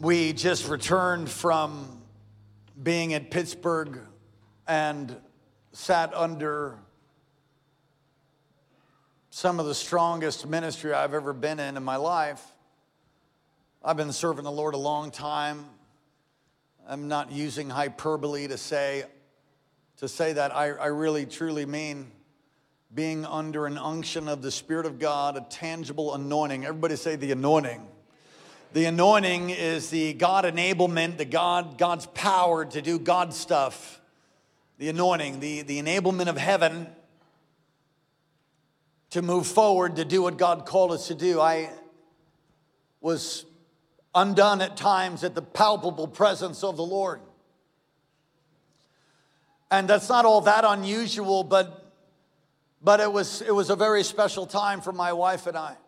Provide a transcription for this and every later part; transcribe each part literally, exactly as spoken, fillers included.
We just returned from being at Pittsburgh and sat under some of the strongest ministry I've ever been in in my life. I've been serving the Lord a long time. I'm not using hyperbole to say to say that. I, I really truly mean being under an unction of the Spirit of God, a tangible anointing. Everybody say the anointing. The anointing is the God enablement, the God, God's power to do God stuff. The anointing, the, the enablement of heaven to move forward, to do what God called us to do. I was undone at times at the palpable presence of the Lord. And that's not all that unusual, but, but it was, it was a very special time for my wife and I.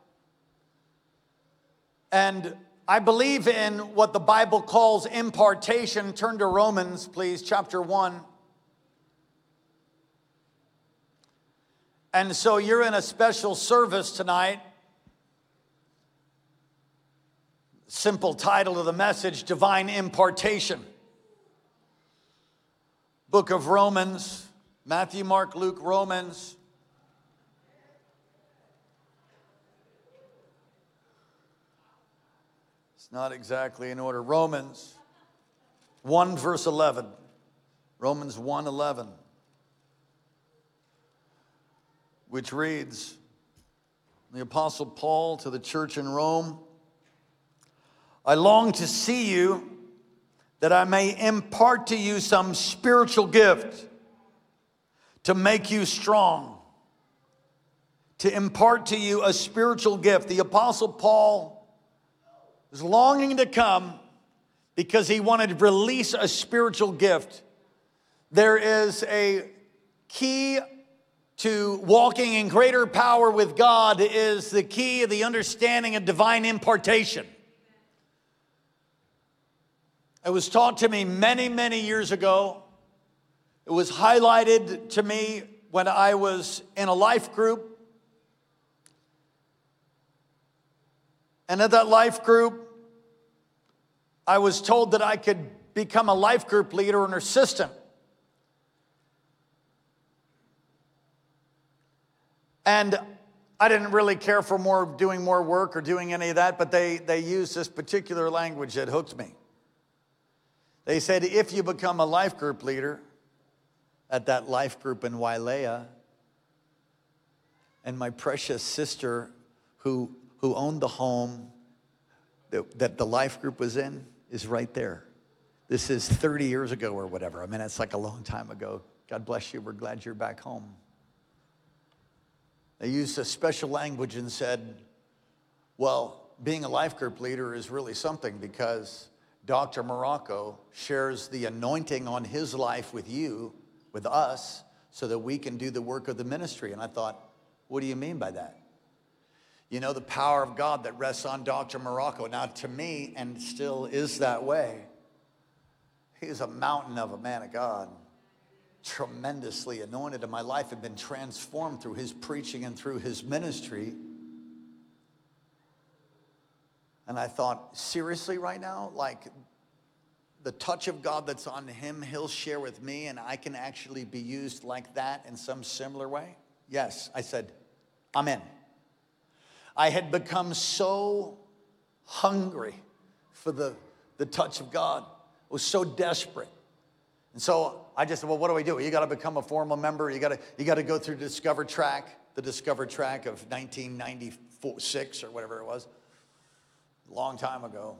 And I believe in what the Bible calls impartation. Turn to Romans, please, chapter one. And so you're in a special service tonight. Simple title of the message, Divine Impartation. Book of Romans, Matthew, Mark, Luke, Romans. It's not exactly in order. Romans one, verse eleven. Romans one, eleven. Which reads, the Apostle Paul to the church in Rome, I long to see you that I may impart to you some spiritual gift to make you strong, to impart to you a spiritual gift. The Apostle Paul was longing to come because he wanted to release a spiritual gift. There is a key to walking in greater power with God is the key of the understanding of divine impartation. It was taught to me many, many years ago. It was highlighted to me when I was in a life group. And at that life group, I was told that I could become a life group leader or an assistant. And I didn't really care for more doing more work or doing any of that, but they, they used this particular language that hooked me. They said, if you become a life group leader at that life group in Wailea, and my precious sister who, who owned the home that, that the life group was in is right there. This is thirty years ago or whatever. I mean, it's like a long time ago. God bless you. We're glad you're back home. They used a special language and said, well, being a life group leader is really something because Doctor Morocco shares the anointing on his life with you, with us, so that we can do the work of the ministry. And I thought, what do you mean by that? You know, the power of God that rests on Doctor Morocco. Now, to me, and still is that way, he's a mountain of a man of God. Tremendously anointed, and my life had been transformed through his preaching and through his ministry. And I thought, seriously right now? Like, the touch of God that's on him, he'll share with me, and I can actually be used like that in some similar way? Yes, I said, I'm in. I had become so hungry for the, the touch of God. I was so desperate. And so I just said, well, what do I do? You got to become a formal member. You got to you got to go through Discover Track, the Discover Track of nineteen ninety-six or whatever it was, a long time ago.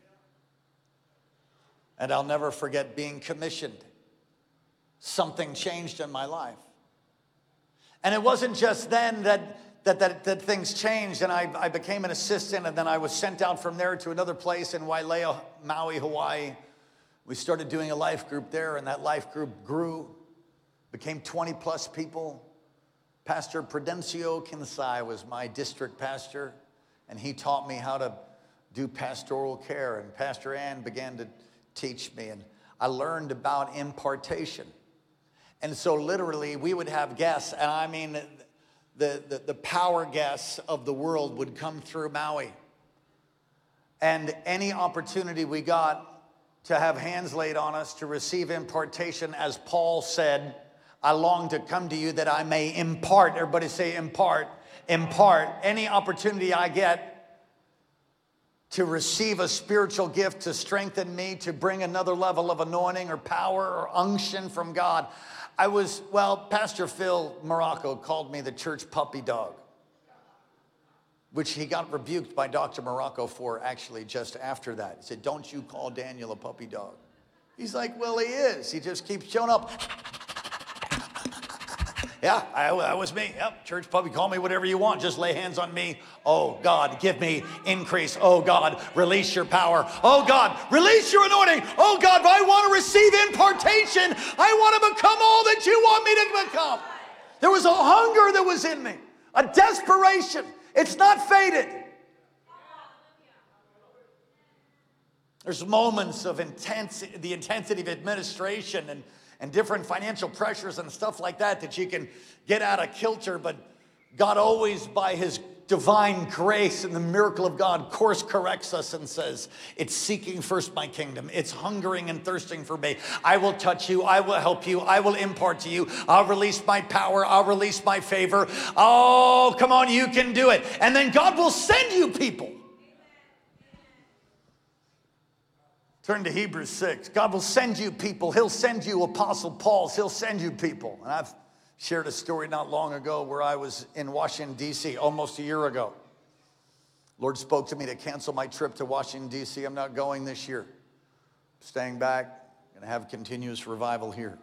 And I'll never forget being commissioned. Something changed in my life. And it wasn't just then that that that, that things changed, and I, I became an assistant, and then I was sent out from there to another place in Wailea, Maui, Hawaii. We started doing a life group there, and that life group grew, became twenty plus people. Pastor Prudencio Kinsai was my district pastor, and he taught me how to do pastoral care, and Pastor Ann began to teach me, and I learned about impartation. And so literally, we would have guests, and I mean, the, the, the power guests of the world would come through Maui. And any opportunity we got to have hands laid on us, to receive impartation, as Paul said, I long to come to you that I may impart. Everybody say impart. Impart. Any opportunity I get to receive a spiritual gift to strengthen me, to bring another level of anointing or power or unction from God. I was, well, Pastor Phil Morocco called me the church puppy dog, which he got rebuked by Doctor Morocco for actually just after that. He said, don't you call Daniel a puppy dog. He's like, well, he is. He just keeps showing up. Yeah, I, that was me. Yep, church puppy, call me whatever you want. Just lay hands on me. Oh, God, give me increase. Oh, God, release your power. Oh, God, release your anointing. Oh, God, I want to receive impartation. I want to become all that you want me to become. There was a hunger that was in me, a desperation. It's not faded. There's moments of intense, the intensity of administration and and different financial pressures and stuff like that that you can get out of kilter, but God always, by his divine grace and the miracle of God, course corrects us and says, it's seeking first my kingdom. It's hungering and thirsting for me. I will touch you. I will help you. I will impart to you. I'll release my power. I'll release my favor. Oh, come on, you can do it. And then God will send you people. Turn to Hebrews six. God will send you people. He'll send you Apostle Pauls. He'll send you people. And I've shared a story not long ago where I was in Washington, D C almost a year ago. Lord spoke to me to cancel my trip to Washington, D C I'm not going this year. I'm staying back. I'm going to have continuous revival here.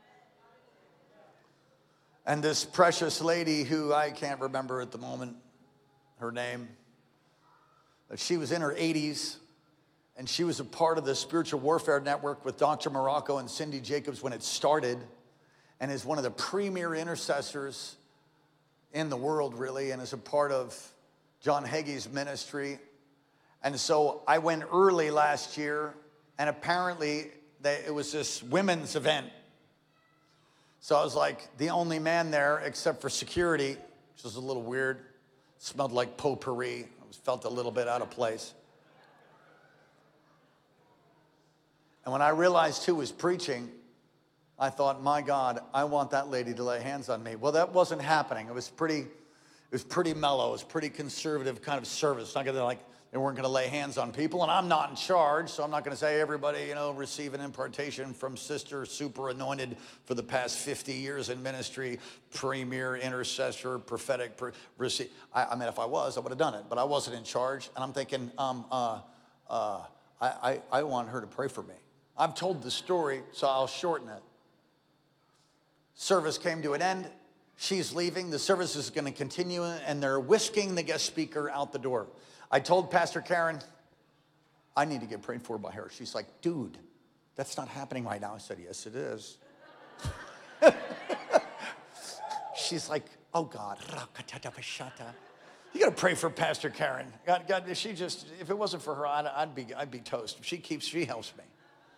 And this precious lady who I can't remember at the moment, her name, but she was in her eighties. And she was a part of the Spiritual Warfare Network with Doctor Morocco and Cindy Jacobs when it started, and is one of the premier intercessors in the world, really, and is a part of John Hagee's ministry. And so I went early last year, and apparently they, it was this women's event. So I was like the only man there except for security, which was a little weird. It smelled like potpourri. I felt a little bit out of place. And when I realized who was preaching, I thought, my God, I want that lady to lay hands on me. Well, that wasn't happening. It was pretty, it was pretty mellow. It was pretty conservative kind of service. Not gonna like, they weren't gonna lay hands on people, and I'm not in charge, so I'm not gonna say everybody, you know, receive an impartation from Sister Super Anointed for the past fifty years in ministry, premier intercessor, prophetic. Pre- receive. I, I mean, if I was, I would have done it, but I wasn't in charge. And I'm thinking, um, uh, uh, I, I, I want her to pray for me. I've told the story, so I'll shorten it. Service came to an end. She's leaving. The service is going to continue, and they're whisking the guest speaker out the door. I told Pastor Karen, I need to get prayed for by her. She's like, dude, that's not happening right now. I said, yes, it is. She's like, oh, God. You got to pray for Pastor Karen. God, God, if she just, if it wasn't for her, I'd, I'd be, I'd be toast. If she keeps, she helps me.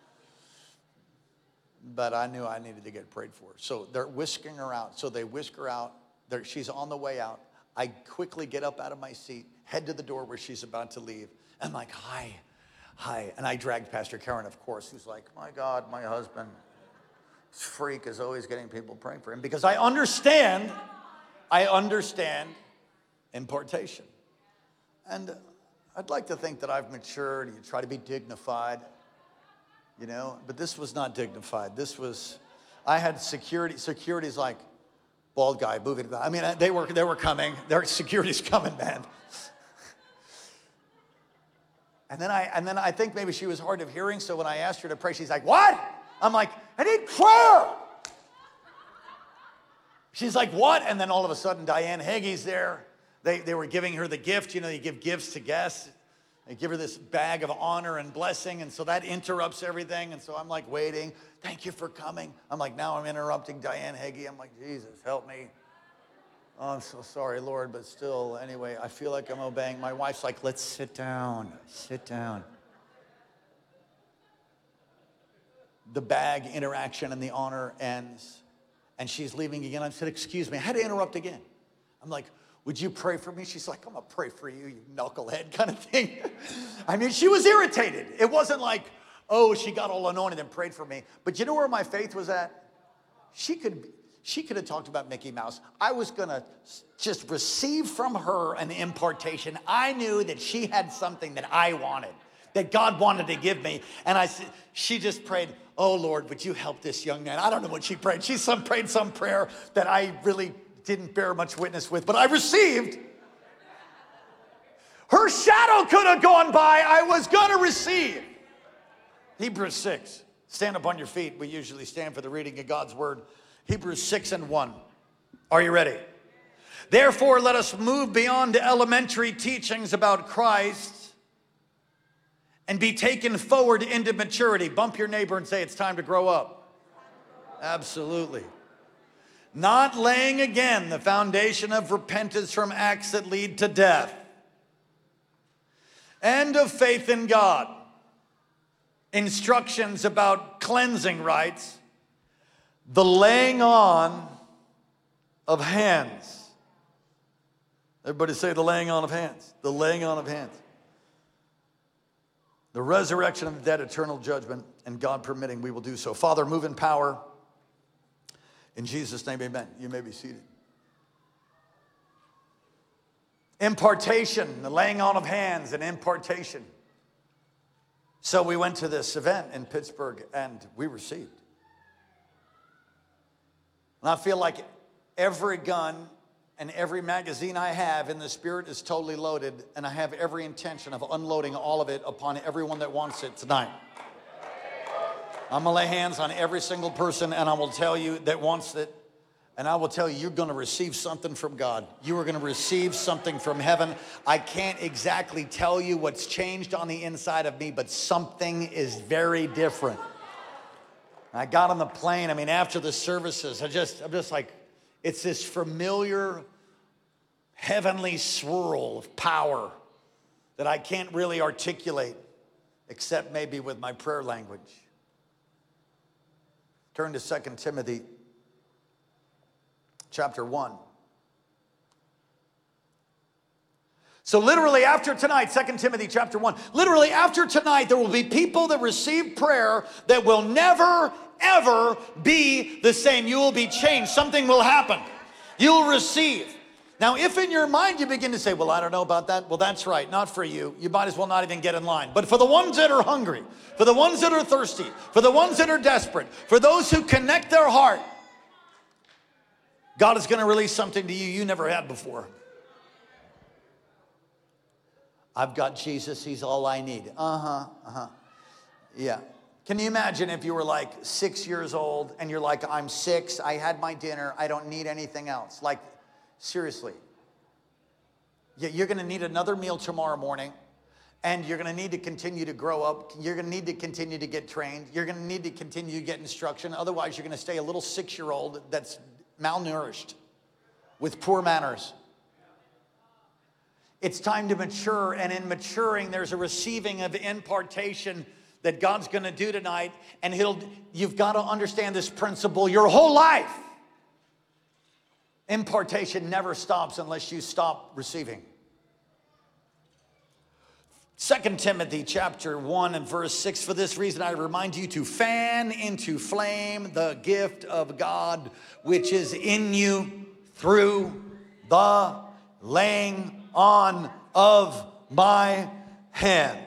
But I knew I needed to get prayed for. So they're whisking her out. So they whisk her out. They're, she's on the way out. I quickly get up out of my seat, head to the door where she's about to leave. I'm like, hi, hi. And I dragged Pastor Karen, of course, who's like, my God, my husband, this freak is always getting people praying for him. Because I understand, I understand impartation. And I'd like to think that I've matured. You try to be dignified. You know, but this was not dignified. This was, I had security. Security's like, bald guy moving. I mean, they were they were coming. Their security's coming, man. And then I and then I think maybe she was hard of hearing. So when I asked her to pray, she's like, "What?" I'm like, "I need prayer." She's like, "What?" And then all of a sudden, Diane Hagee's there. They they were giving her the gift. You know, you give gifts to guests. They give her this bag of honor and blessing, and so that interrupts everything. And so I'm like waiting. Thank you for coming. I'm like, now I'm interrupting Diane Hagee. I'm like, Jesus, help me. Oh, I'm so sorry, Lord, but still, anyway, I feel like I'm obeying. My wife's like, let's sit down, sit down. The bag interaction and the honor ends, and she's leaving again. I said, excuse me, I had to interrupt again. I'm like, would you pray for me? She's like, I'm going to pray for you, you knucklehead kind of thing. I mean, she was irritated. It wasn't like, oh, she got all anointed and prayed for me. But you know where my faith was at? She could, she could have talked about Mickey Mouse. I was going to just receive from her an impartation. I knew that she had something that I wanted, that God wanted to give me. And I, she just prayed, oh, Lord, would you help this young man? I don't know what she prayed. She some prayed some prayer that I really didn't bear much witness with, but I received. Her shadow could have gone by. I was going to receive. Hebrews six. Stand up on your feet. We usually stand for the reading of God's word. Hebrews six and one. Are you ready? Therefore, let us move beyond elementary teachings about Christ and be taken forward into maturity. Bump your neighbor and say, it's time to grow up. Absolutely. Not laying again the foundation of repentance from acts that lead to death, and of faith in God, instructions about cleansing rites, the laying on of hands. Everybody say the laying on of hands. The laying on of hands. The resurrection of the dead, eternal judgment, and God permitting, we will do so. Father, move in power. In Jesus' name, amen. You may be seated. Impartation, the laying on of hands and impartation. So we went to this event in Pittsburgh and we received. And I feel like every gun and every magazine I have in the Spirit is totally loaded, and I have every intention of unloading all of it upon everyone that wants it tonight. I'm going to lay hands on every single person, and I will tell you that wants it, and I will tell you, you're going to receive something from God. You are going to receive something from heaven. I can't exactly tell you what's changed on the inside of me, but something is very different. I got on the plane. I mean, after the services, I just, I'm just like, it's this familiar heavenly swirl of power that I can't really articulate, except maybe with my prayer language. Turn to Second Timothy chapter one. So literally after tonight, Second Timothy chapter one, literally after tonight, there will be people that receive prayer that will never, ever be the same. You will be changed. Something will happen. You'll receive. Now, if in your mind you begin to say, well, I don't know about that. Well, that's right. Not for you. You might as well not even get in line. But for the ones that are hungry, for the ones that are thirsty, for the ones that are desperate, for those who connect their heart, God is going to release something to you you never had before. I've got Jesus. He's all I need. Uh-huh, uh-huh. Yeah. Can you imagine if you were like six years old and you're like, I'm six, I had my dinner, I don't need anything else. Like, seriously. You're going to need another meal tomorrow morning, and you're going to need to continue to grow up. You're going to need to continue to get trained. You're going to need to continue to get instruction. Otherwise, you're going to stay a little six-year-old that's malnourished with poor manners. It's time to mature, and in maturing, there's a receiving of impartation that God's going to do tonight, and he'll, you've got to understand this principle your whole life. Impartation never stops unless you stop receiving. Second Timothy chapter one and verse six, for this reason I remind you to fan into flame the gift of God which is in you through the laying on of my hands.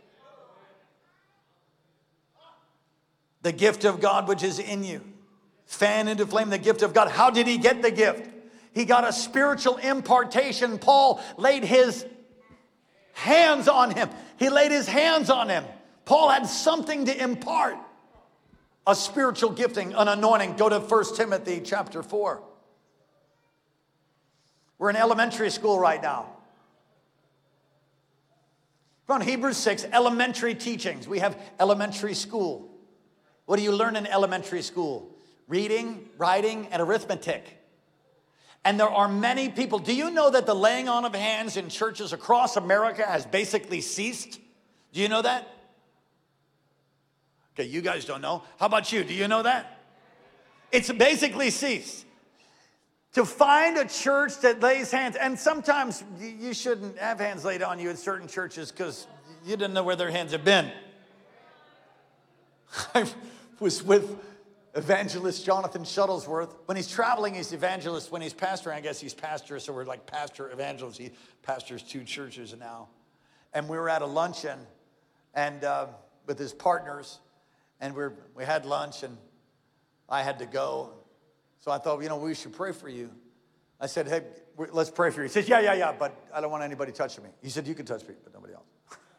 The gift of God which is in you. Fan into flame the gift of God. How did he get the gift? He got a spiritual impartation. Paul laid his hands on him. He laid his hands on him. Paul had something to impart. A spiritual gifting, an anointing. Go to First Timothy chapter four. We're in elementary school right now. We're on Hebrews six, elementary teachings. We have elementary school. What do you learn in elementary school? Reading, writing, and arithmetic. And there are many people. Do you know that the laying on of hands in churches across America has basically ceased? Do you know that? Okay, you guys don't know. How about you? Do you know that? It's basically ceased. To find a church that lays hands, and sometimes you shouldn't have hands laid on you at certain churches because you didn't know where their hands have been. I was with evangelist Jonathan Shuttlesworth. When he's traveling, he's evangelist. When he's pastoring, I guess he's pastor, so we're like pastor evangelist. He pastors two churches now. And we were at a luncheon and uh, with his partners, and we we had lunch, and I had to go. So I thought, you know, we should pray for you. I said, hey, let's pray for you. He says, yeah, yeah, yeah, but I don't want anybody touching me. He said, you can touch me, but nobody else.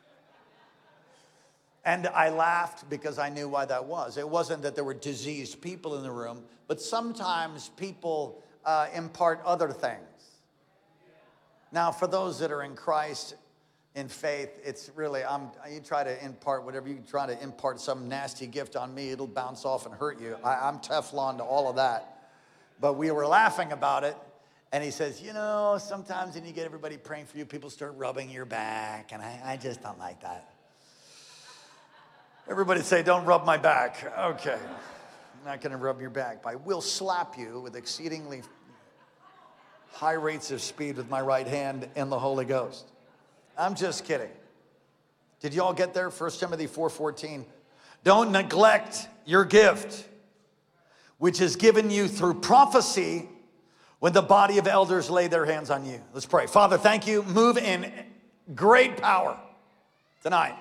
And I laughed because I knew why that was. It wasn't that there were diseased people in the room, but sometimes people uh, impart other things. Now, for those that are in Christ, in faith, it's really, I'm, you try to impart whatever, you try to impart some nasty gift on me, it'll bounce off and hurt you. I, I'm Teflon to all of that. But we were laughing about it, and he says, you know, sometimes when you get everybody praying for you, people start rubbing your back, and I, I just don't like that. Everybody say, don't rub my back. Okay, I'm not gonna rub your back, but I will slap you with exceedingly high rates of speed with my right hand in the Holy Ghost. I'm just kidding. Did you all get there? First Timothy four fourteen. Don't neglect your gift, which is given you through prophecy when the body of elders lay their hands on you. Let's pray. Father, thank you. Move in great power tonight.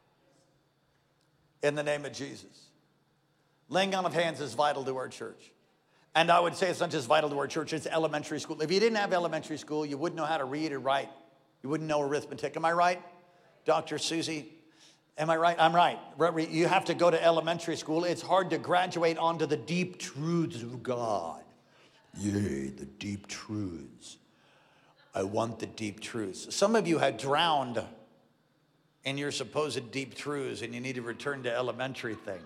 In the name of Jesus. Laying on of hands is vital to our church. And I would say it's not just vital to our church, it's elementary school. If you didn't have elementary school, you wouldn't know how to read or write. You wouldn't know arithmetic. Am I right? Doctor Susie, am I right? I'm right. You have to go to elementary school. It's hard to graduate onto the deep truths of God. Yea, the deep truths. I want the deep truths. Some of you have drowned in your supposed deep truths, and you need to return to elementary things.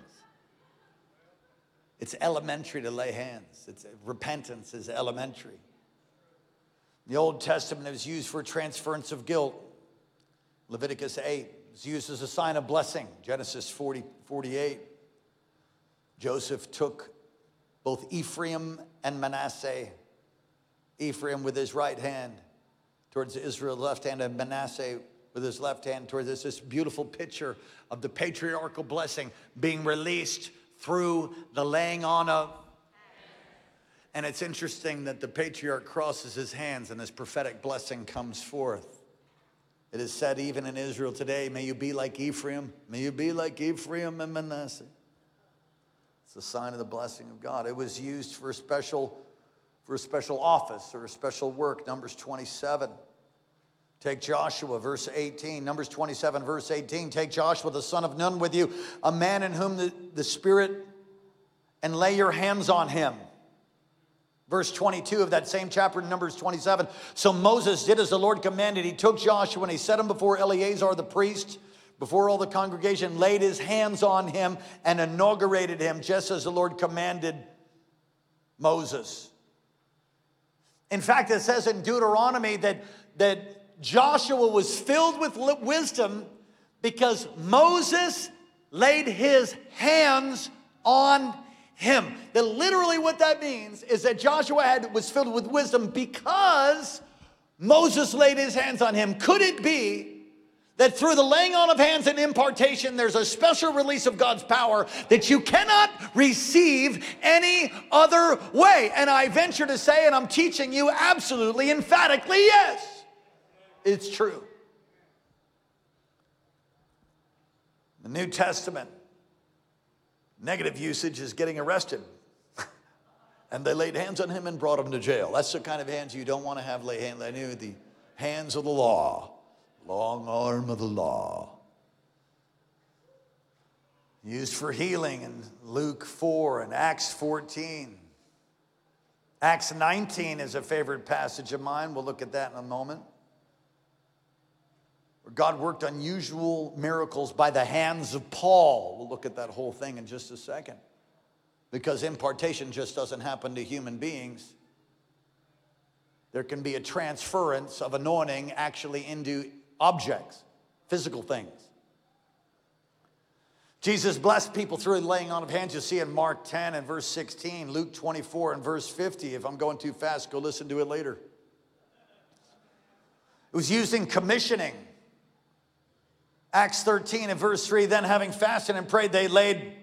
It's elementary to lay hands. It's, repentance is elementary. The Old Testament is used for transference of guilt. Leviticus eight is used as a sign of blessing. Genesis forty, forty-eight. Joseph took both Ephraim and Manasseh. Ephraim with his right hand towards Israel's left hand, and Manasseh with his left hand towards this, this beautiful picture of the patriarchal blessing being released through the laying on of. And it's interesting that the patriarch crosses his hands and this prophetic blessing comes forth. It is said even in Israel today, may you be like Ephraim. May you be like Ephraim and Manasseh. It's a sign of the blessing of God. It was used for a special, for a special office or a special work. Numbers twenty-seven. Take Joshua, verse eighteen. Numbers twenty-seven, verse eighteen. Take Joshua, the son of Nun, with you, a man in whom the, the Spirit, and lay your hands on him. Verse twenty-two of that same chapter, Numbers twenty-seven. So Moses did as the Lord commanded. He took Joshua and he set him before Eleazar the priest, before all the congregation, laid his hands on him and inaugurated him just as the Lord commanded Moses. In fact, it says in Deuteronomy that, that Joshua was filled with wisdom because Moses laid his hands on him. That literally what that means is that Joshua had, was filled with wisdom because Moses laid his hands on him. Could it be that through the laying on of hands and impartation, there's a special release of God's power that you cannot receive any other way? And I venture to say, and I'm teaching you absolutely, emphatically, yes, it's true. The New Testament, negative usage is getting arrested. And they laid hands on him and brought him to jail. That's the kind of hands you don't want to have lay hands. I knew the hands of the law, long arm of the law. Used for healing in Luke four and Acts fourteen. Acts nineteen is a favorite passage of mine. We'll look at that in a moment. Where God worked unusual miracles by the hands of Paul. We'll look at that whole thing in just a second. Because impartation just doesn't happen to human beings. There can be a transference of anointing actually into objects, physical things. Jesus blessed people through the laying on of hands. You'll see in Mark ten and verse sixteen, Luke twenty-four and verse fifty. If I'm going too fast, go listen to it later. It was used in commissioning. Acts thirteen and verse three, then having fasted and prayed, they laid,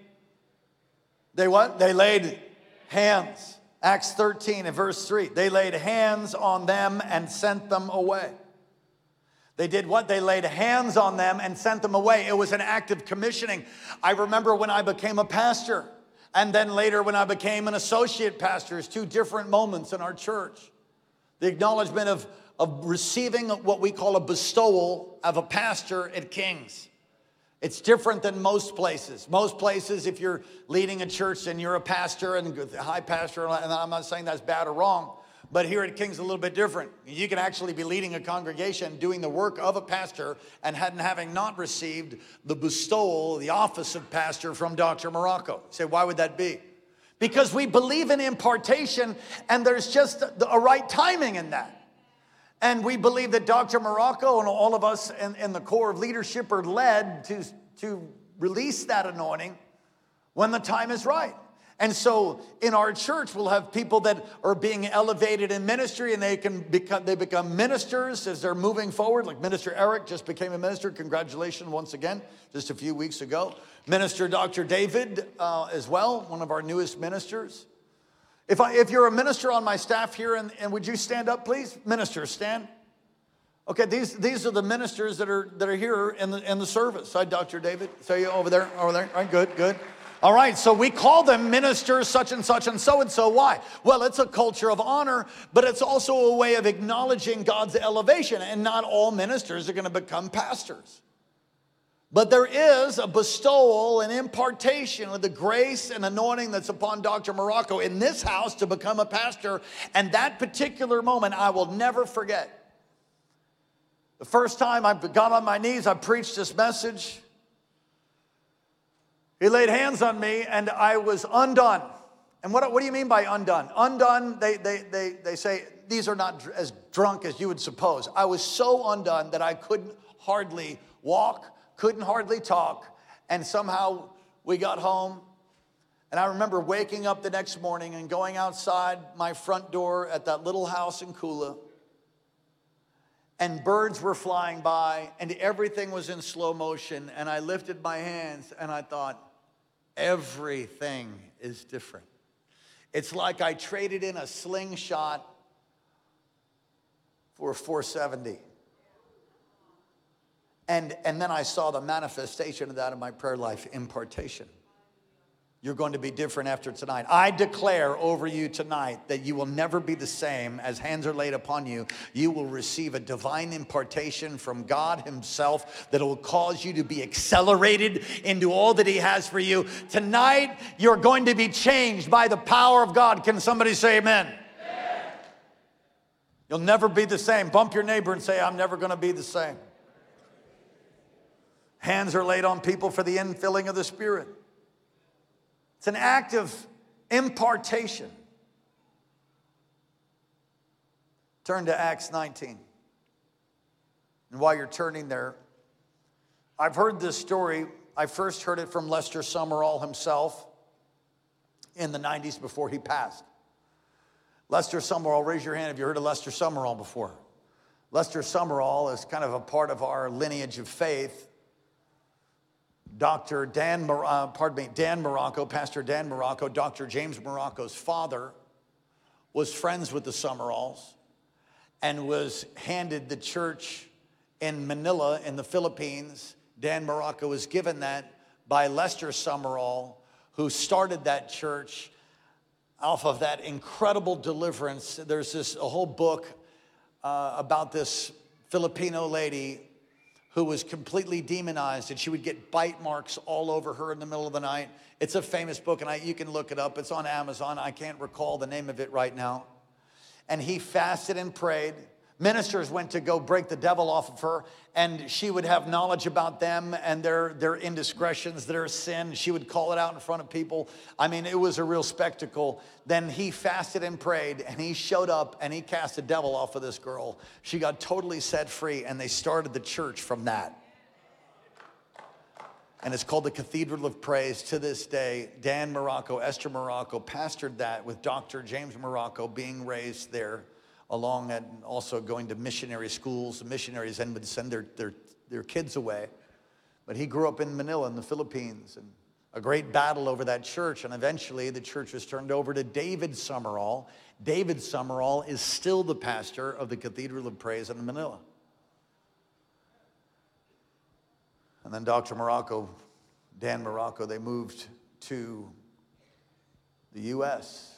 they what? They laid hands. Acts thirteen and verse three, they laid hands on them and sent them away. They did what? They laid hands on them and sent them away. It was an act of commissioning. I remember when I became a pastor, and then later when I became an associate pastor, it's two different moments in our church. The acknowledgement of, of receiving what we call a bestowal of a pastor at King's. It's different than most places. Most places, if you're leading a church and you're a pastor and a high pastor, and I'm not saying that's bad or wrong, but here at King's a little bit different. You can actually be leading a congregation, doing the work of a pastor, and having not received the bestowal, the office of pastor from Doctor Morocco. You say, why would that be? Because we believe in impartation, and there's just a right timing in that. And we believe that Doctor Morocco and all of us in, in the core of leadership are led to, to release that anointing when the time is right. And so in our church, we'll have people that are being elevated in ministry, and they can become, they become ministers as they're moving forward. Like Minister Eric just became a minister. Congratulations once again, just a few weeks ago. Minister Doctor David uh, as well, one of our newest ministers. If, I, if you're a minister on my staff here, and, and would you stand up, please? Ministers, stand. Okay, these, these are the ministers that are, that are here in the, in the service. Hi, Doctor David. So you over there, over there. All right, good, good. All right, so we call them ministers such and such and so and so. Why? Well, it's a culture of honor, but it's also a way of acknowledging God's elevation. And not all ministers are going to become pastors. But there is a bestowal and impartation of the grace and anointing that's upon Doctor Morocco in this house to become a pastor. And that particular moment, I will never forget. The first time I got on my knees, I preached this message. He laid hands on me, and I was undone. And what, what do you mean by undone? Undone, they, they, they, they say, these are not as drunk as you would suppose. I was so undone that I couldn't hardly walk, couldn't hardly talk, and somehow we got home. And I remember waking up the next morning and going outside my front door at that little house in Kula, and birds were flying by, and everything was in slow motion, and I lifted my hands, and I thought, everything is different. It's like I traded in a slingshot for a four seventy. And, and then I saw the manifestation of that in my prayer life, impartation. You're going to be different after tonight. I declare over you tonight that you will never be the same. As hands are laid upon you, you will receive a divine impartation from God himself that will cause you to be accelerated into all that he has for you. Tonight, you're going to be changed by the power of God. Can somebody say amen? Amen. You'll never be the same. Bump your neighbor and say, I'm never going to be the same. Hands are laid on people for the infilling of the Spirit. It's an act of impartation. Turn to Acts nineteen. And while you're turning there, I've heard this story. I first heard it from Lester Sumrall himself in the nineties before he passed. Lester Sumrall, raise your hand if you heard of Lester Sumrall before. Lester Sumrall is kind of a part of our lineage of faith. Doctor Dan, uh, pardon me, Dan Morocco, Pastor Dan Morocco, Doctor James Morocco's father was friends with the Sumralls and was handed the church in Manila in the Philippines. Dan Morocco was given that by Lester Sumrall, who started that church off of that incredible deliverance. There's this a whole book uh, about this Filipino lady who was completely demonized, and she would get bite marks all over her in the middle of the night. It's a famous book, and I, you can look it up. It's on Amazon. I can't recall the name of it right now. And he fasted and prayed. Ministers went to go break the devil off of her, and she would have knowledge about them and their, their indiscretions, their sin. She would call it out in front of people. I mean, it was a real spectacle. Then he fasted and prayed, and he showed up, and he cast the devil off of this girl. She got totally set free, and they started the church from that. And it's called the Cathedral of Praise to this day. Dan Morocco, Esther Morocco pastored that with Doctor James Morocco being raised there, along and also going to missionary schools. The missionaries then would send their, their, their kids away. But he grew up in Manila in the Philippines, and a great battle over that church, and eventually the church was turned over to David Summerall. David Summerall is still the pastor of the Cathedral of Praise in Manila. And then Doctor Morocco, Dan Morocco, they moved to the U S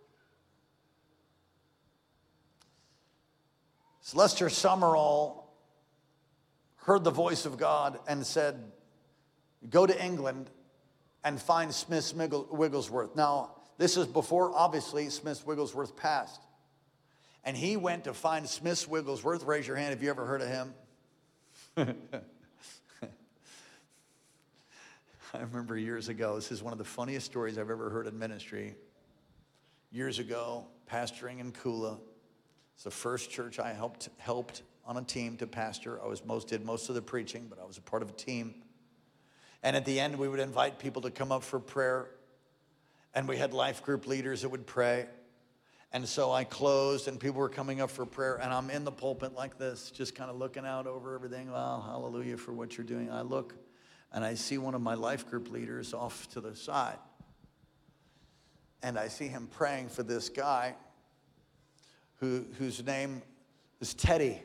So Lester Summerall heard the voice of God and said, go to England and find Smith Wigglesworth. Now, this is before, obviously, Smith Wigglesworth passed. And he went to find Smith Wigglesworth. Raise your hand if you ever heard of him. I remember years ago, this is one of the funniest stories I've ever heard in ministry. Years ago, pastoring in Kula. It's the first church I helped helped on a team to pastor. I was most did most of the preaching, but I was a part of a team. And at the end, we would invite people to come up for prayer. And we had life group leaders that would pray. And so I closed, and people were coming up for prayer. And I'm in the pulpit like this, just kind of looking out over everything. Wow, hallelujah for what you're doing. I look, and I see one of my life group leaders off to the side. And I see him praying for this guy who, whose name is Teddy.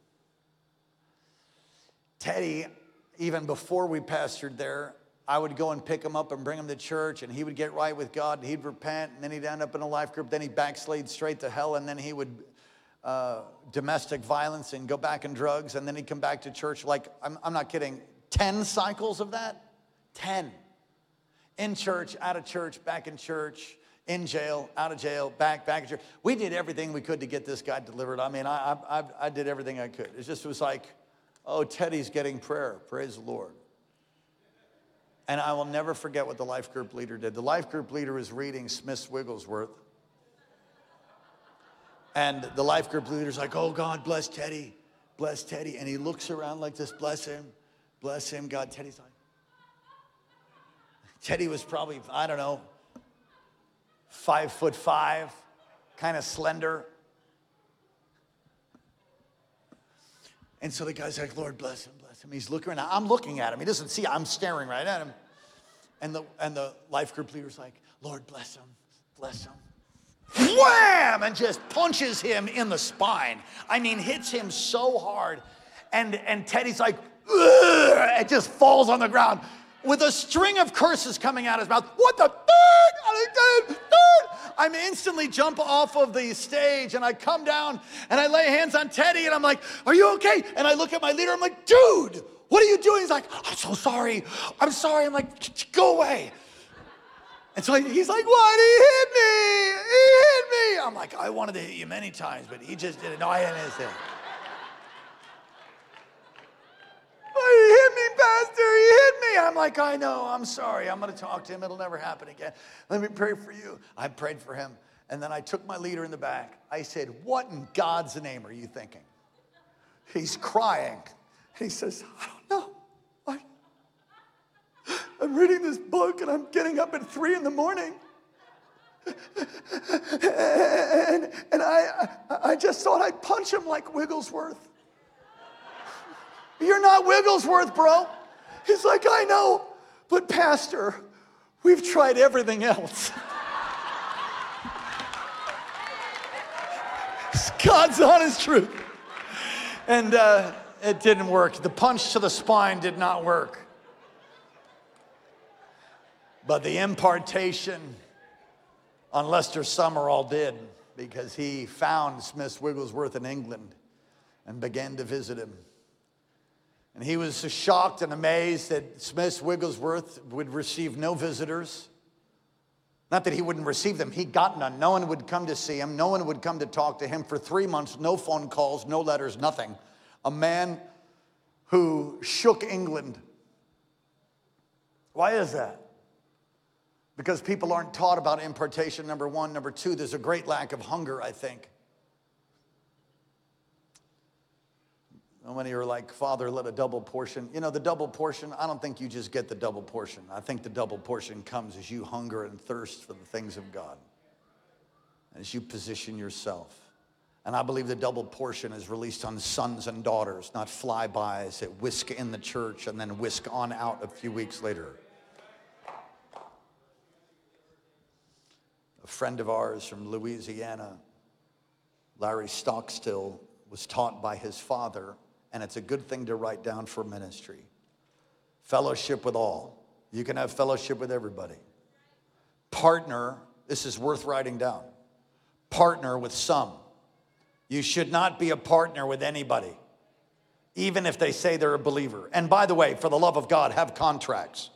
Teddy, even before we pastored there, I would go and pick him up and bring him to church, and he would get right with God, and he'd repent, and then he'd end up in a life group, then he'd backslide straight to hell, and then he would uh, domestic violence and go back in drugs, and then he'd come back to church. Like, I'm, I'm not kidding, ten cycles of that? ten. In church, out of church, back in church, in jail, out of jail, back, back in church. We did everything we could to get this guy delivered. I mean, I, I, I did everything I could. It just was like, oh, Teddy's getting prayer. Praise the Lord. And I will never forget what the life group leader did. The life group leader was reading Smith Wigglesworth. And the life group leader's like, oh, God, bless Teddy. Bless Teddy. And he looks around like this, bless him. Bless him, God. Teddy's like, Teddy was probably, I don't know, five foot five, kind of slender. And so the guy's like, Lord, bless him, bless him. He's looking around. I'm looking at him. He doesn't see, I'm staring right at him. And the, and the life group leader's like, Lord, bless him, bless him. Wham! And just punches him in the spine. I mean, hits him so hard. And, and Teddy's like, ugh, it just falls on the ground with a string of curses coming out of his mouth. What the? I'm instantly jump off of the stage, and I come down and I lay hands on Teddy, and I'm like, are you okay? And I look at my leader, I'm like, dude, what are you doing? He's like, I'm so sorry. I'm sorry. I'm like, go away. And so he's like, what? He hit me. He hit me. I'm like, I wanted to hit you many times, but he just didn't know I had anything. He hit me, Pastor. He hit me. I'm like, I know. I'm sorry. I'm going to talk to him. It'll never happen again. Let me pray for you. I prayed for him. And then I took my leader in the back. I said, what in God's name are you thinking? He's crying. He says, I don't know. I, I'm reading this book, and I'm getting up at three in the morning. And, and I, I just thought I'd punch him like Wigglesworth. You're not Wigglesworth, bro. He's like, I know, but Pastor, we've tried everything else. It's God's honest truth. And uh, it didn't work. The punch to the spine did not work. But the impartation on Lester Summerall did, because he found Smith Wigglesworth in England and began to visit him. And he was so shocked and amazed that Smith Wigglesworth would receive no visitors. Not that he wouldn't receive them, he got none. No one would come to see him. No one would come to talk to him for three months. No phone calls, no letters, nothing. A man who shook England. Why is that? Because people aren't taught about impartation, number one. Number two, there's a great lack of hunger, I think. How many are like, Father, let a double portion? You know, the double portion, I don't think you just get the double portion. I think the double portion comes as you hunger and thirst for the things of God, as you position yourself. And I believe the double portion is released on sons and daughters, not flybys that whisk in the church and then whisk on out a few weeks later. A friend of ours from Louisiana, Larry Stockstill, was taught by his father, and it's a good thing to write down for ministry. Fellowship with all. You can have fellowship with everybody. Partner, this is worth writing down. Partner with some. You should not be a partner with anybody, even if they say they're a believer. And by the way, for the love of God, have contracts.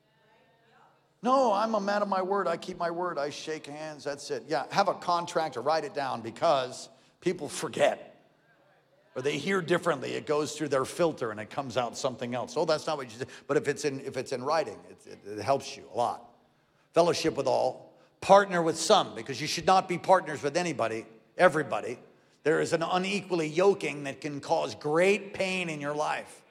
No, I'm a man of my word. I keep my word. I shake hands. That's it. Yeah, have a contract or write it down, because people forget. Or they hear differently. It goes through their filter and it comes out something else. Oh, that's not what you said. But if it's in, if it's in writing, it, it, it helps you a lot. Fellowship with all. Partner with some, because you should not be partners with anybody, everybody. There is an unequally yoking that can cause great pain in your life.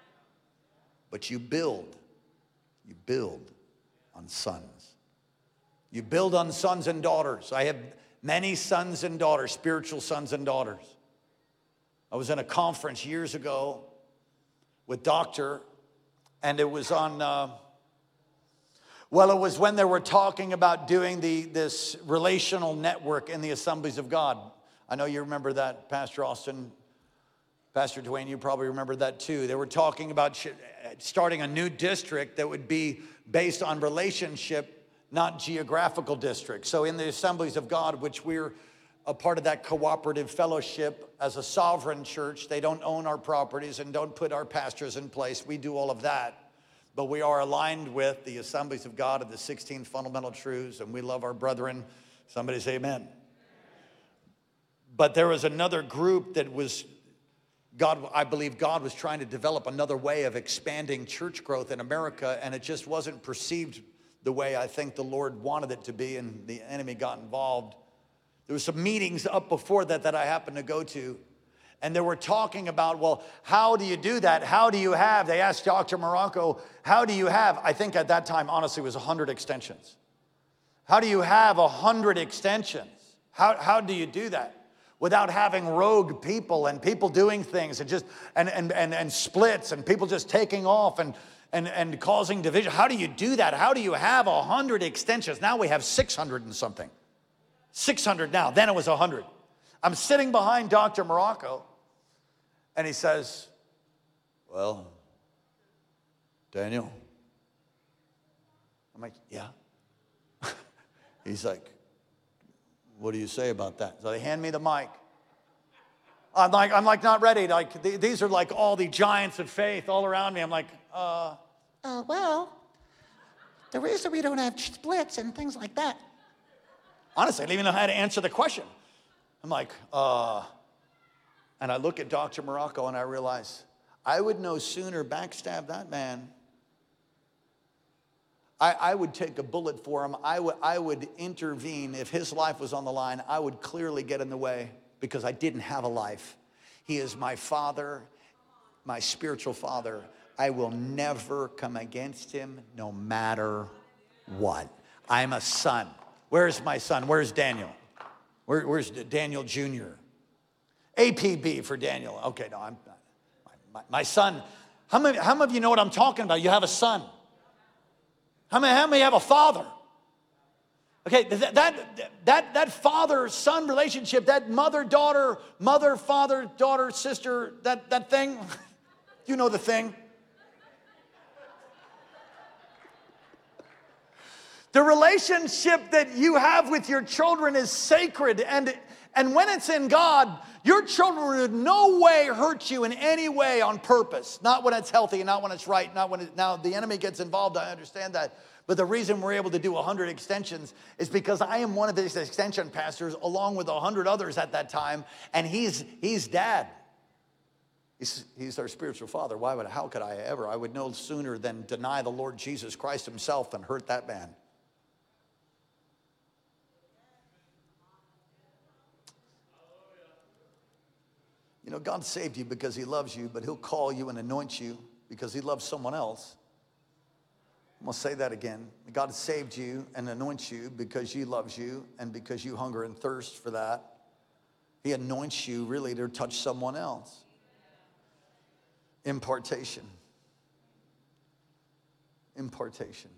But you build, you build on sons. You build on sons and daughters. I have many sons and daughters, spiritual sons and daughters. I was in a conference years ago with Doctor, and it was on, uh, well, it was when they were talking about doing the this relational network in the Assemblies of God. I know you remember that, Pastor Austin. Pastor Dwayne, you probably remember that too. They were talking about starting a new district that would be based on relationship, not geographical district. So in the Assemblies of God, which we're a part of that cooperative fellowship as a sovereign church, they don't own our properties and don't put our pastors in place. We do all of that. But we are aligned with the Assemblies of God and the sixteen fundamental truths, and we love our brethren. Somebody say amen. But there was another group that was, God, I believe God was trying to develop another way of expanding church growth in America, and it just wasn't perceived the way I think the Lord wanted it to be, and the enemy got involved. There were some meetings up before that that I happened to go to, and they were talking about, well, how do you do that? How do you have, they asked Doctor Morocco, how do you have, I think at that time, honestly, it was one hundred extensions. How do you have one hundred extensions? How, how do you do that? Without having rogue people and people doing things and just and and and, and splits and people just taking off and, and and causing division. How do you do that? How do you have a hundred extensions? Now we have six hundred and something. six hundred now. Then it was a hundred. I'm sitting behind Doctor Morocco, and he says, well, Daniel. I'm like, yeah. He's like, what do you say about that? So they hand me the mic. I'm like, I'm like not ready. Like th- these are like all the giants of faith all around me. I'm like, uh, Uh, well, the reason we don't have splits and things like that. honestly, I didn't even know how to answer the question. I'm like, uh, and I look at Doctor Morocco and I realize I would no sooner backstab that man. I, I would take a bullet for him. I would, I would intervene. If his life was on the line, I would clearly get in the way because I didn't have a life. He is my father, my spiritual father. I will never come against him no matter what. I'm a son. Where's my son? Where's Daniel? Where, where's Daniel Junior? A P B for Daniel. Okay, no, I'm not. My, my, my son. How many, how many of you know what I'm talking about? You have a son. How many, how many have a father? Okay, that, that, that, that father-son relationship, that mother-daughter, mother, father, daughter, sister, that, that thing, you know the thing. The relationship that you have with your children is sacred, and, and when it's in God, your children will in no way hurt you in any way on purpose. Not when it's healthy, not when it's right, not when it, now the enemy gets involved, I understand that. But the reason we're able to do one hundred extensions is because I am one of these extension pastors along with one hundred others at that time, and he's, he's dad. He's, he's our spiritual father. Why would, how could I ever? I would no sooner than deny the Lord Jesus Christ himself than hurt that man. You know, know, God saved you because he loves you, but he'll call you and anoint you because he loves someone else. I'm going to say that again. God saved you and anoints you because he loves you and because you hunger and thirst for that. He anoints you really to touch someone else. Impartation. Impartation.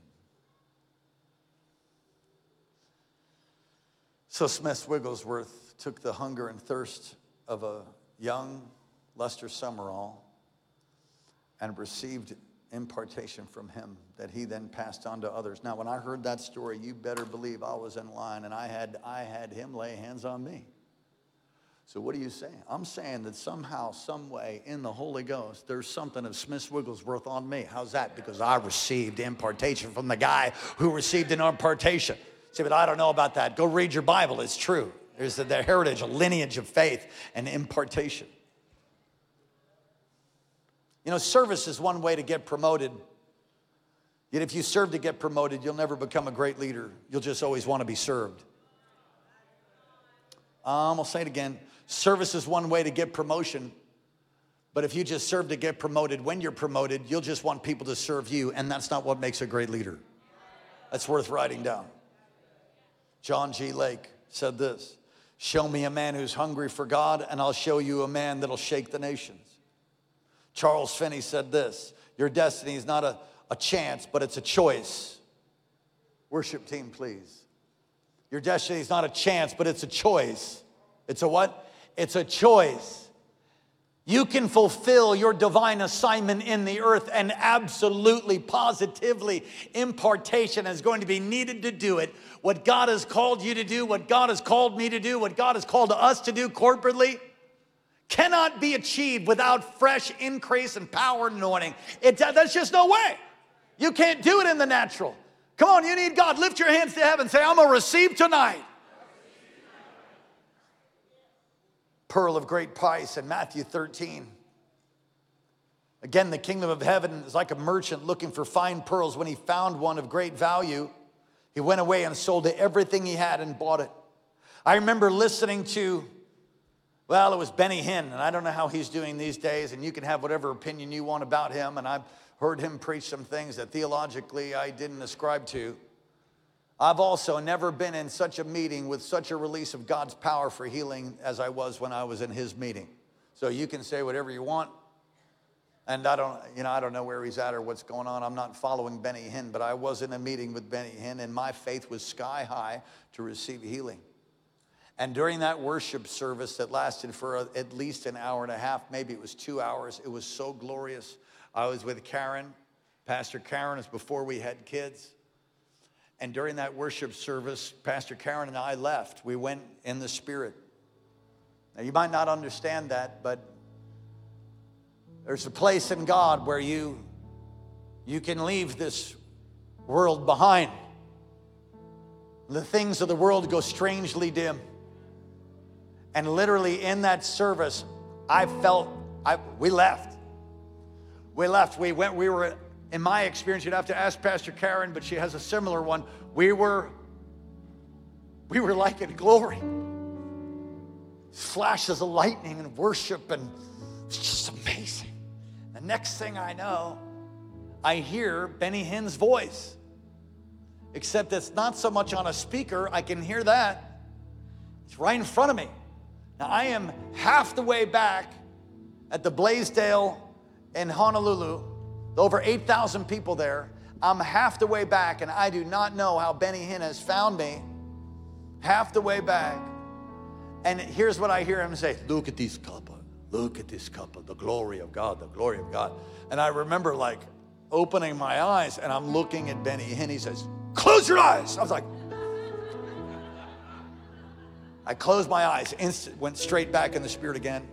So Smith Wigglesworth took the hunger and thirst of a young Lester Summerall and received impartation from him that he then passed on to others. Now, when I heard that story, you better believe I was in line and I had, I had him lay hands on me. So what are you saying? I'm saying that somehow, some way, in the Holy Ghost, there's something of Smith Wigglesworth on me. How's that? Because I received impartation from the guy who received an impartation. Say, but I don't know about that. Go read your Bible. It's true. There's the, the heritage, a lineage of faith and impartation. You know, service is one way to get promoted. Yet if you serve to get promoted, you'll never become a great leader. You'll just always want to be served. Um, I'll say it again. Service is one way to get promotion. But if you just serve to get promoted, when you're promoted, you'll just want people to serve you. And that's not what makes a great leader. That's worth writing down. John G. Lake said this: show me a man who's hungry for God, and I'll show you a man that'll shake the nations. Charles Finney said this: your destiny is not a, a chance, but it's a choice. Worship team, please. Your destiny is not a chance, but it's a choice. It's a what? It's a choice. You can fulfill your divine assignment in the earth, and absolutely, positively, impartation is going to be needed to do it. What God has called you to do, what God has called me to do, what God has called us to do corporately, cannot be achieved without fresh increase and power and anointing. It, there's just no way. You can't do it in the natural. Come on, you need God. Lift your hands to heaven. Say, I'm going to receive tonight. Pearl of great price in Matthew thirteen. Again, the kingdom of heaven is like a merchant looking for fine pearls. When he found one of great value, he went away and sold everything he had and bought it. I remember listening to, well, it was Benny Hinn, and I don't know how he's doing these days, and you can have whatever opinion you want about him, and I've heard him preach some things that theologically I didn't ascribe to. I've also never been in such a meeting with such a release of God's power for healing as I was when I was in his meeting. So you can say whatever you want. And I don't, you know, I don't know where he's at or what's going on. I'm not following Benny Hinn, but I was in a meeting with Benny Hinn, and my faith was sky high to receive healing. And during that worship service that lasted for a, at least an hour and a half, maybe it was two hours, it was so glorious. I was with Karen. Pastor Karen is before we had kids. And during that worship service, Pastor Karen and I left. We went in the Spirit. Now, you might not understand that, but there's a place in God where you, you can leave this world behind. The things of the world go strangely dim. And literally in that service, I felt, I, we left. We left. We went, we were, in my experience, you'd have to ask Pastor Karen, but she has a similar one. We were, we were like in glory. Flashes of lightning and worship, and it's just amazing. The next thing I know, I hear Benny Hinn's voice. Except it's not so much on a speaker, I can hear that. It's right in front of me. Now I am half the way back at the Blaisdell in Honolulu, over eight thousand people there. I'm half the way back, and I do not know how Benny Hinn has found me half the way back. And here's what I hear him say: look at this couple, look at this couple, the glory of God, the glory of God. And I remember like opening my eyes, and I'm looking at Benny Hinn. He says, close your eyes. I was like, I closed my eyes, instant, went straight back in the Spirit again.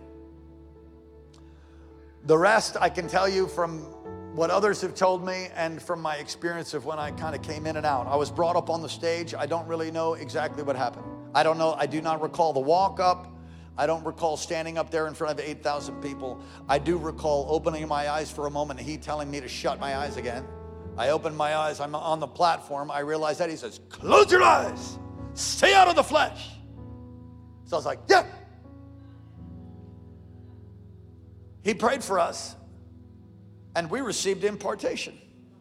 The rest I can tell you from what others have told me and from my experience of when I kind of came in and out. I was brought up on the stage. I don't really know exactly what happened. I don't know. I do not recall the walk up. I don't recall standing up there in front of eight thousand people. I do recall opening my eyes for a moment and he telling me to shut my eyes again. I opened my eyes. I'm on the platform. I realized that. He says, close your eyes. Stay out of the flesh. So I was like, yeah. He prayed for us, and we received impartation.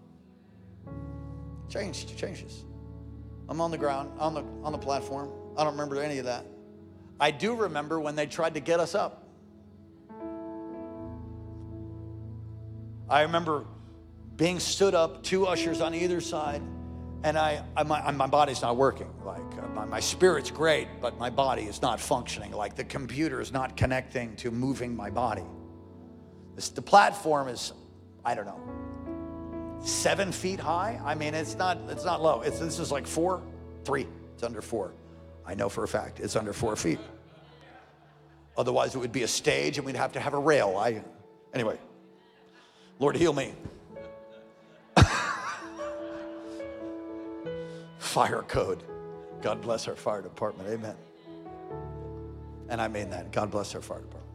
Changed, changes. I'm on the ground, on the, on the platform. I don't remember any of that. I do remember when they tried to get us up. I remember being stood up, two ushers on either side, and I, I my, my body's not working. Like uh, my, my spirit's great, but my body is not functioning. Like the computer is not connecting to moving my body. This, the platform is, I don't know, seven feet high. I mean, it's not, it's not low. It's, this is like four, three. It's under four. I know for a fact it's under four feet. Otherwise, it would be a stage, and we'd have to have a rail. I, anyway, Lord, heal me. Fire code. God bless our fire department. Amen. And I mean that. God bless our fire department.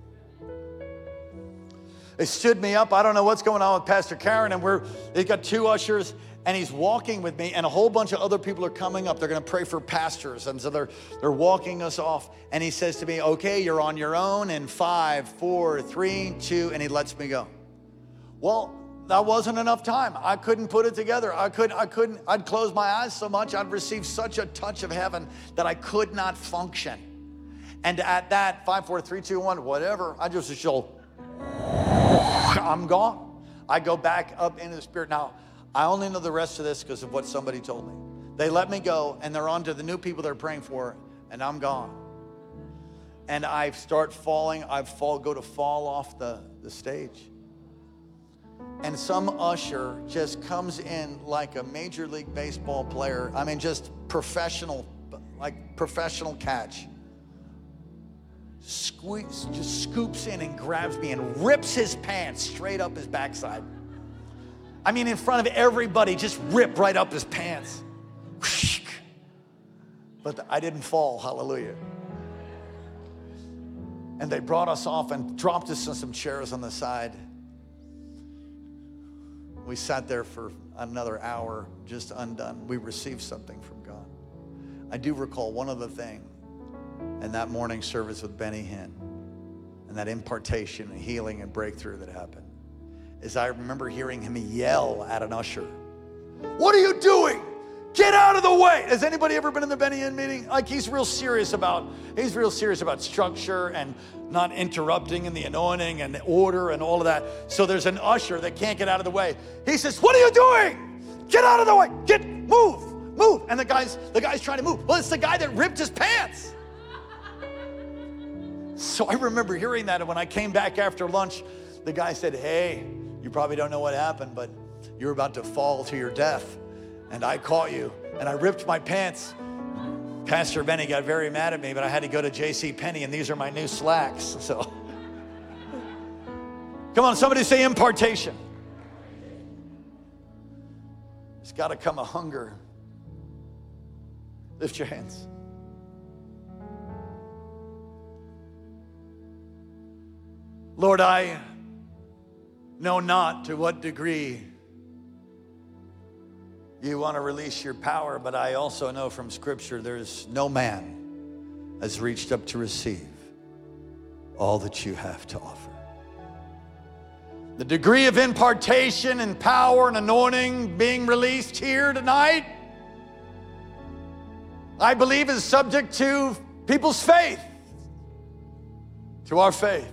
They stood me up. I don't know what's going on with Pastor Karen, and we're, they got two ushers, and he's walking with me, and a whole bunch of other people are coming up. They're going to pray for pastors, and so they're, they're walking us off, and he says to me, okay, you're on your own in five, four, three, two, and he lets me go. Well, that wasn't enough time. I couldn't put it together. I couldn't, I couldn't, I'd close my eyes so much. I'd received such a touch of heaven that I could not function. And at that, five, four, three, two, one, whatever, I just show, I'm gone. I go back up into the spirit. Now, I only know the rest of this because of what somebody told me. They let me go, and they're on to the new people they're praying for, and I'm gone. And I start falling. I fall, go to fall off the, the stage. And some usher just comes in like a Major League Baseball player. I mean, just professional, like professional catch. Squeeze, just scoops in and grabs me and rips his pants straight up his backside. I mean, in front of everybody, just rip right up his pants. But I didn't fall, hallelujah. And they brought us off and dropped us on some chairs on the side. We sat there for another hour, just undone. We received something from God. I do recall one other thing in that morning service with Benny Hinn, and that impartation and healing and breakthrough that happened, is I remember hearing him yell at an usher, "What are you doing? Get out of the way!" Has anybody ever been in the Benny Hinn meeting? Like he's real serious about, he's real serious about structure and not interrupting and the anointing and the order and all of that. So there's an usher that can't get out of the way. He says, "What are you doing? Get out of the way! Get, move, move!" And the guy's, the guy's trying to move. Well, it's the guy that ripped his pants. So I remember hearing that, and when I came back after lunch, the guy said, "Hey, you probably don't know what happened, but you're about to fall to your death. And I caught you, and I ripped my pants." Pastor Benny got very mad at me, but I had to go to J C Penney, and these are my new slacks. So, come on, somebody say impartation. There's got to come a hunger. Lift your hands. Lord, I know not to what degree you want to release your power, but I also know from Scripture there's no man has reached up to receive all that you have to offer. The degree of impartation and power and anointing being released here tonight, I believe is subject to people's faith, to our faith.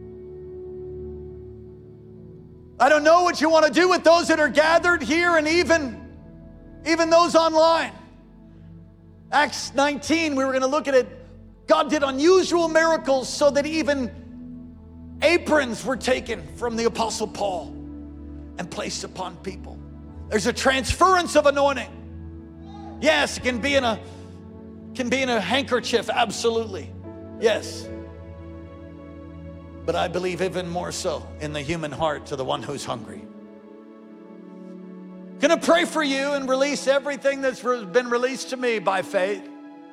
I don't know what you want to do with those that are gathered here and even, even those online. Acts nineteen, we were going to look at it. God did unusual miracles so that even aprons were taken from the Apostle Paul and placed upon people. There's a transference of anointing. Yes, it can be in a, can be in a handkerchief, absolutely. Yes. But I believe even more so in the human heart to the one who's hungry. Gonna pray for you and release everything that's been released to me by faith.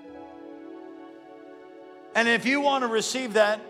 And if you want to receive that,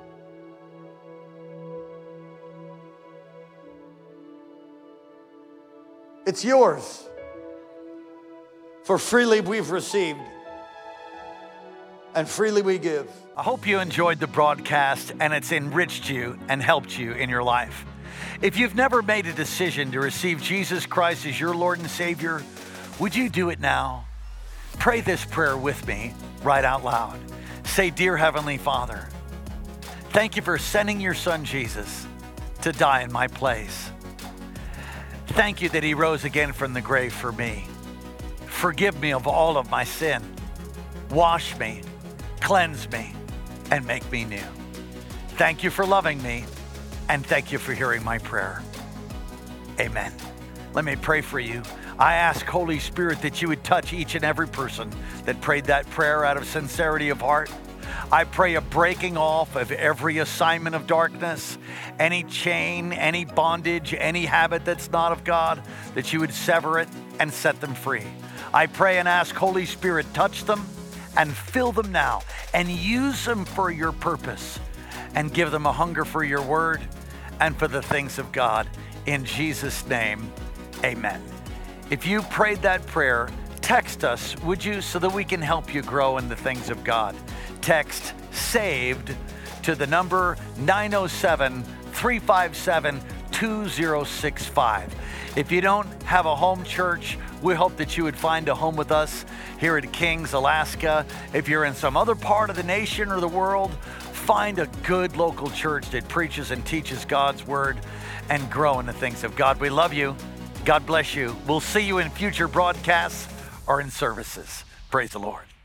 it's yours. For freely we've received, and freely we give. I hope you enjoyed the broadcast and it's enriched you and helped you in your life. If you've never made a decision to receive Jesus Christ as your Lord and Savior, would you do it now? Pray this prayer with me right out loud. Say, "Dear Heavenly Father, thank you for sending your Son Jesus to die in my place. Thank you that he rose again from the grave for me. Forgive me of all of my sin. Wash me, cleanse me, and make me new. Thank you for loving me, and thank you for hearing my prayer. Amen." Let me pray for you. I ask, Holy Spirit, that you would touch each and every person that prayed that prayer out of sincerity of heart. I pray a breaking off of every assignment of darkness, any chain, any bondage, any habit that's not of God, that you would sever it and set them free. I pray and ask, Holy Spirit, touch them and fill them now and use them for your purpose and give them a hunger for your word and for the things of God. In Jesus' name, amen. If you prayed that prayer, text us, would you, so that we can help you grow in the things of God. Text SAVED to the number nine oh seven, three five seven, two oh six five. If you don't have a home church, we hope that you would find a home with us here at Kings, Alaska. If you're in some other part of the nation or the world, find a good local church that preaches and teaches God's word and grow in the things of God. We love you. God bless you. We'll see you in future broadcasts or in services. Praise the Lord.